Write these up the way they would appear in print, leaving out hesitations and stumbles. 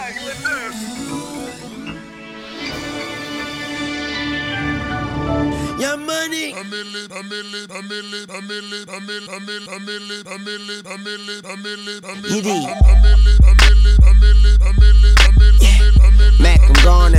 Your money. Mac, I'm gone.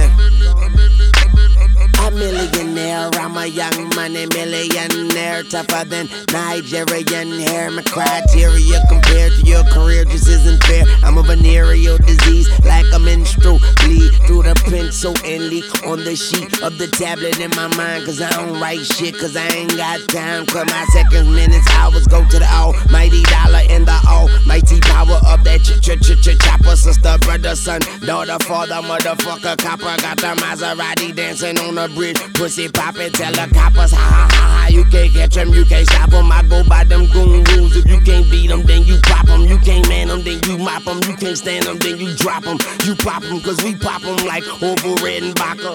A millionaire, I'm a young money millionaire, tougher than Nigerian hair. My criteria compared to your career just isn't fair. I'm a venereal disease, like a menstrual bleed through the pencil and leak on the sheet of the tablet in my mind. Cause I don't write shit, cause I ain't got time. Cause my seconds, minutes, hours go to the almighty dollar and the almighty power of that chopper. Sister, brother, son, daughter, father, motherfucker, copper. Got the Maserati dancing on the bridge, pussy poppin', tell the coppers, ha ha ha ha. You can't catch them, you can't stop them. I go by them goon rules. If you can't beat them, then you pop them. You can't man them, then you mop them. You can't stand them, then you drop them. You pop them, cause we pop them like Orville Redenbacher.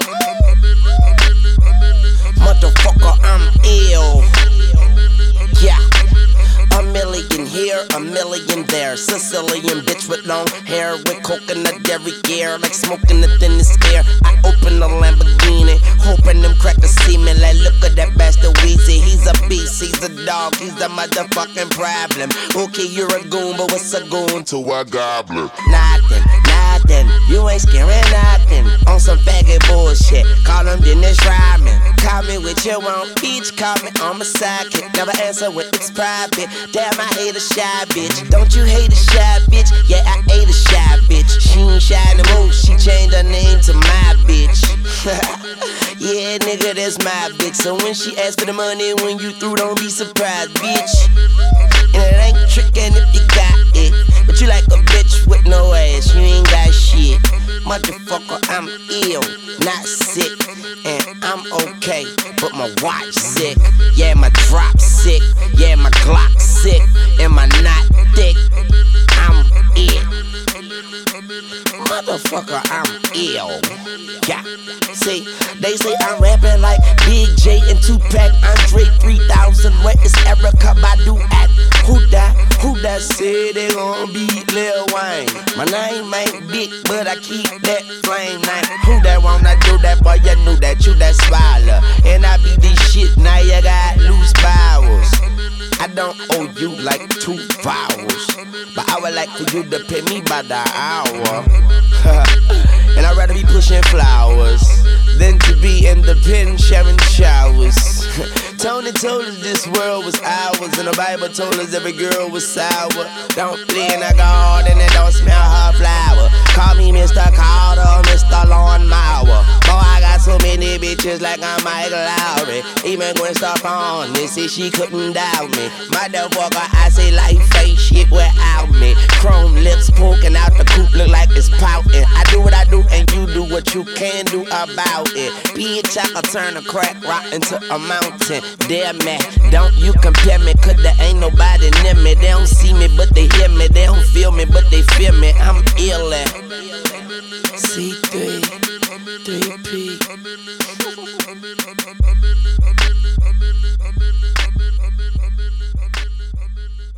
Motherfucker, I'm ill. Yeah. A million here, a million there. Sicilian bitch with long hair, with coconut derriere, like smoking the thinnest air. I open the Lamborghini, hoping them crackers see me. Like, look at that bastard Weezy. He's a beast, he's a dog, he's a motherfucking problem. Okay, you're a goon, but what's a goon to a goblin? Nothing, nothing, you ain't scaring nothing. On some faggot bullshit, call him Dennis Rodman. Call me with your own bitch, call me on my sidekick. Never answer when it's private. Damn, I hate a shy bitch. Don't you hate a shy bitch? Yeah, I hate a shy bitch. She ain't shy no more, she changed her name to my bitch. Yeah, nigga, that's my bitch. So when she asks for the money, when you through, don't be surprised, bitch. And it ain't trickin' if you got it, but you like a bitch with no ass, you ain't got shit. Motherfucker, I'm ill, not sick, and I'm okay, but my watch sick. Yeah, my drop sick, yeah, my Glock sick, and my knot thick. I'm ill. Motherfucker, I'm ill. Yeah, see, they say I'm rapping like Big J and Tupac, Andre 3000. Where is Erykah Badu at? Who that said they gon' beat Lil Wayne? My name ain't big, but I keep that flame name. Who that wanna do that, boy? You knew that, you that swallow. And I be this shit, now you got loose bowels. I don't owe you like 2 vowels, but I would like for you to pay me by the hour. And I'd rather be pushing flowers than to be in the pen sharing showers. Tony told us this world was ours, and the Bible told us every girl was sour. Don't play in the garden and don't smell her flower. Call me Mr. Carter, Mr. Lawnmower. Boy, I got so many bitches like I'm Michael Lowry. Even Gwen Stefani said she couldn't doubt me. Motherfucker, I say life ain't shit without me. Chrome lips poking out the coop, look like it's pouting. I do what I do and you do what you can do about it. Bitch, I can turn a crack rock into a mountain. Damn man, don't you compare me, cause there ain't nobody near me. They don't see me, but they hear me. They don't feel me, but they feel me. I'm ill at C3, 3P.